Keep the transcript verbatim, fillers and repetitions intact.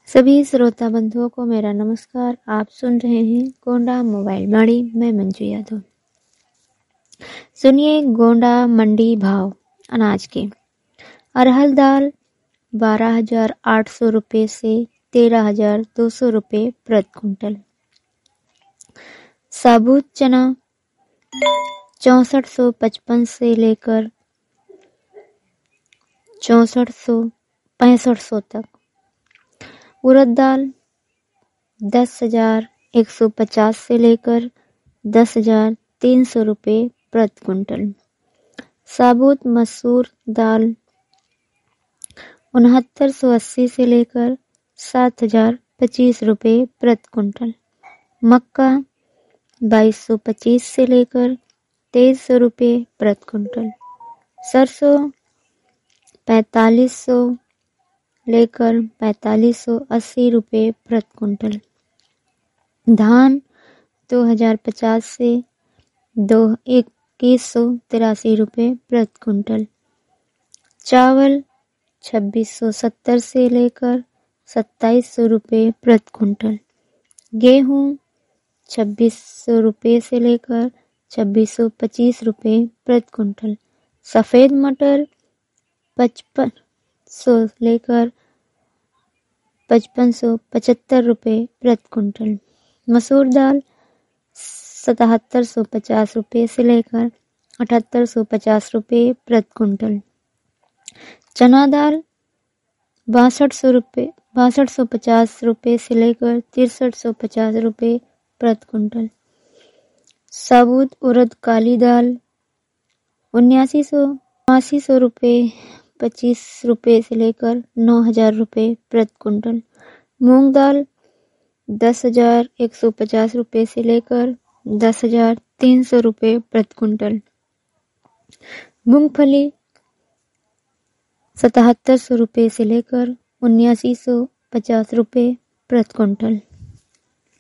सभी श्रोता बंधुओं को मेरा नमस्कार। आप सुन रहे हैं गोंडा मोबाइल मंडी। मैं मंजू यादव। सुनिए गोंडा मंडी भाव अनाज के। अरहर दाल बारह हजार आठ सौ रुपये से तेरह हजार दो सौ रुपये प्रति क्विंटल। साबुत चना चौसठ सौ पचपन से लेकर चौसठ सौ पैंसठ सौ तक। उड़द दाल दस हजार एक सौ पचास से लेकर दस हजार तीन सौ रुपये प्रति क्विंटल। साबुत मसूर दाल उनहत्तर सौ अस्सी से लेकर सात हजार पच्चीस रुपये प्रति क्विंटल। मक्का बाईस सौ पच्चीस से लेकर तेईस सौ रुपये प्रति क्विंटल। सरसों पैंतालीस सौ लेकर पैंतालीस सौ अस्सी रुपये प्रति क्विंटल। धान दो हजार पचास से दो इक्कीस सौ तिरासी रुपये प्रति क्विंटल। चावल छब्बीस सौ सत्तर से लेकर सत्ताईस सौ रुपये प्रति क्विंटल। गेहूं छब्बीस सौ रुपये से लेकर छब्बीस सौ पच्चीस रुपये प्रति क्विंटल। सफ़ेद मटर पचपन सौ लेकर पचपन सौ पचहत्तर रुपये प्रति क्विंटल। मसूर दाल सतहत्तर सौ पचास रुपये से लेकर अठहत्तर सौ पचास रुपये प्रति क्विंटल। चना दाल बासठ सौ रुपये बासठ सौ पचास रुपये से लेकर तिरसठ सौ पचास रुपये प्रति क्विंटल। साबुत उड़द काली दाल उन्यासी सौ नवासी सौ रुपये पच्चीस रुपये से लेकर नौ हजार रुपये प्रति क्विंटल। मूंग दाल दस हजार एक सौ पचास रुपये से लेकर दस हजार तीन सौ रुपये प्रति क्विंटल। मूंगफली सतहत्तर सौ रुपये से लेकर उन्यासी सौ पचास रुपये प्रति क्विंटल।